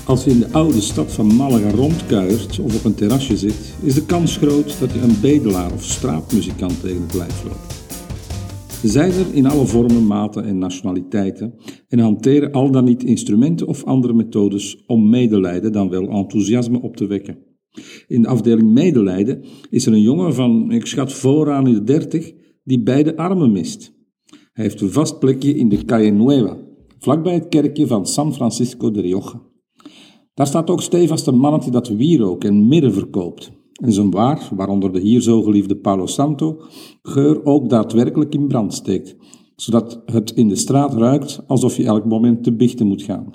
Als je in de oude stad van Malaga rondkuiert of op een terrasje zit, is de kans groot dat je een bedelaar of straatmuzikant tegen het lijf loopt. Ze zijn er in alle vormen, maten en nationaliteiten en hanteren al dan niet instrumenten of andere methodes om medelijden dan wel enthousiasme op te wekken. In de afdeling medelijden is er een jongen van, ik schat vooraan in de 30, die beide armen mist. Hij heeft een vast plekje in de Calle Nueva, vlakbij het kerkje van San Francisco de Rioja. Daar staat ook stevast een mannetje dat wierook en mirre verkoopt. En zijn waar, waaronder de hier zo geliefde Palo Santo, geur ook daadwerkelijk in brand steekt, zodat het in de straat ruikt alsof je elk moment te biechten moet gaan.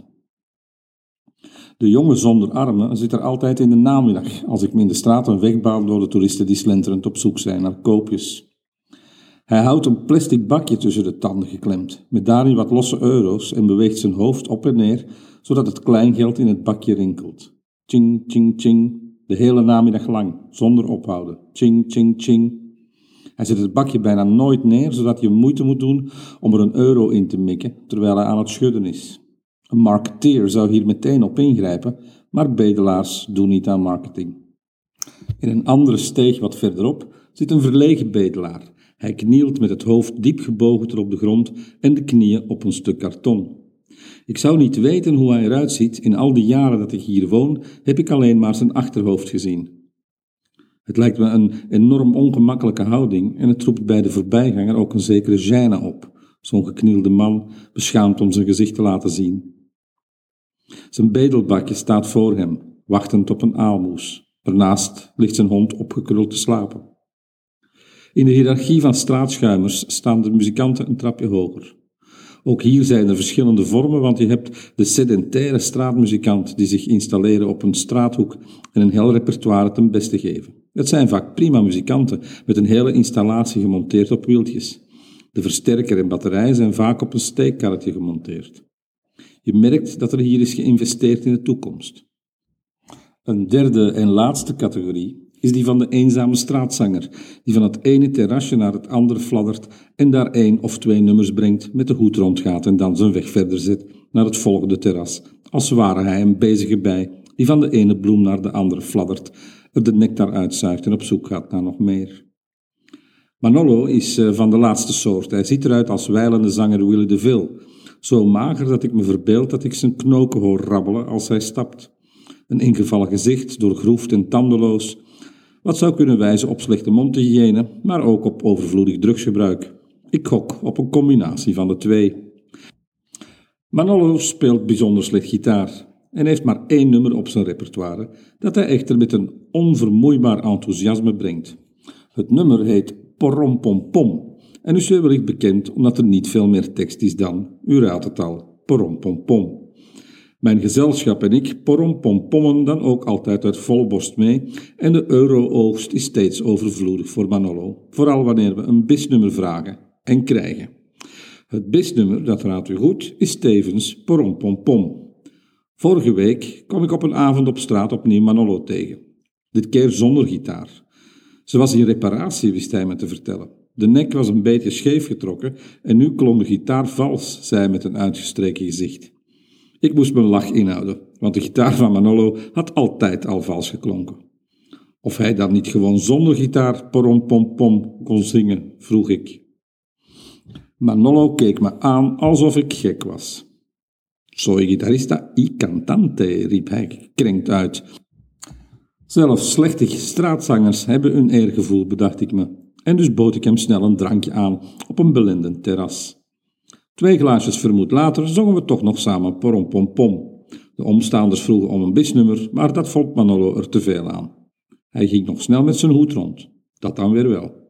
De jongen zonder armen zit er altijd in de namiddag, als ik me in de straat een weg baan door de toeristen die slenterend op zoek zijn naar koopjes. Hij houdt een plastic bakje tussen de tanden geklemd, met daarin wat losse euro's en beweegt zijn hoofd op en neer, zodat het kleingeld in het bakje rinkelt. Tjing, tjing, tjing, de hele namiddag lang, zonder ophouden. Tjing, tjing, tjing. Hij zet het bakje bijna nooit neer, zodat je moeite moet doen om er een euro in te mikken, terwijl hij aan het schudden is. Een marketeer zou hier meteen op ingrijpen, maar bedelaars doen niet aan marketing. In een andere steeg wat verderop zit een verlegen bedelaar. Hij knielt met het hoofd diep gebogen ter op de grond en de knieën op een stuk karton. Ik zou niet weten hoe hij eruit ziet. In al die jaren dat ik hier woon, heb ik alleen maar zijn achterhoofd gezien. Het lijkt me een enorm ongemakkelijke houding en het roept bij de voorbijganger ook een zekere gêne op. Zo'n geknielde man, beschaamd om zijn gezicht te laten zien. Zijn bedelbakje staat voor hem, wachtend op een aalmoes. Ernaast ligt zijn hond opgekruld te slapen. In de hiërarchie van straatschuimers staan de muzikanten een trapje hoger. Ook hier zijn er verschillende vormen, want je hebt de sedentaire straatmuzikant die zich installeren op een straathoek en een heel repertoire ten beste geven. Het zijn vaak prima muzikanten met een hele installatie gemonteerd op wieltjes. De versterker en batterij zijn vaak op een steekkarretje gemonteerd. Je merkt dat er hier is geïnvesteerd in de toekomst. Een derde en laatste categorie is die van de eenzame straatzanger, die van het ene terrasje naar het andere fladdert en daar 1 of 2 nummers brengt, met de hoed rondgaat en dan zijn weg verder zet naar het volgende terras, als ware hij een bezige bij die van de ene bloem naar de andere fladdert, er de nectar uitzuigt en op zoek gaat naar nog meer. Manolo is van de laatste soort. Hij ziet eruit als wijlende zanger Willy DeVille, zo mager dat ik me verbeeld dat ik zijn knoken hoor rabbelen als hij stapt. Een ingevallen gezicht, doorgroefd en tandeloos, wat zou kunnen wijzen op slechte mondhygiëne, maar ook op overvloedig drugsgebruik. Ik gok op een combinatie van de twee. Manolo speelt bijzonder slecht gitaar en heeft maar 1 nummer op zijn repertoire, dat hij echter met een onvermoeibaar enthousiasme brengt. Het nummer heet Porom Pom Pom en is wellicht bekend omdat er niet veel meer tekst is dan, u raadt het al, Porom Pom Pom. Mijn gezelschap en ik porompompommen dan ook altijd uit volle borst mee en de euro-oogst is steeds overvloedig voor Manolo, vooral wanneer we een bisnummer vragen en krijgen. Het bisnummer, dat raadt u goed, is tevens porompompom. Vorige week kwam ik op een avond op straat opnieuw Manolo tegen, dit keer zonder gitaar. Ze was in reparatie, wist hij me te vertellen. De nek was een beetje scheef getrokken en nu klonk de gitaar vals, zei hij met een uitgestreken gezicht. Ik moest mijn lach inhouden, want de gitaar van Manolo had altijd al vals geklonken. Of hij dan niet gewoon zonder gitaar porompompom kon zingen, vroeg ik. Manolo keek me aan alsof ik gek was. Soy guitarrista y cantante, riep hij gekrenkt uit. Zelfs slechte straatzangers hebben hun eergevoel, bedacht ik me, en dus bood ik hem snel een drankje aan op een belendend terras. 2 glaasjes vermoed later zongen we toch nog samen porompompom. De omstaanders vroegen om een bisnummer, maar dat vond Manolo er te veel aan. Hij ging nog snel met zijn hoed rond. Dat dan weer wel.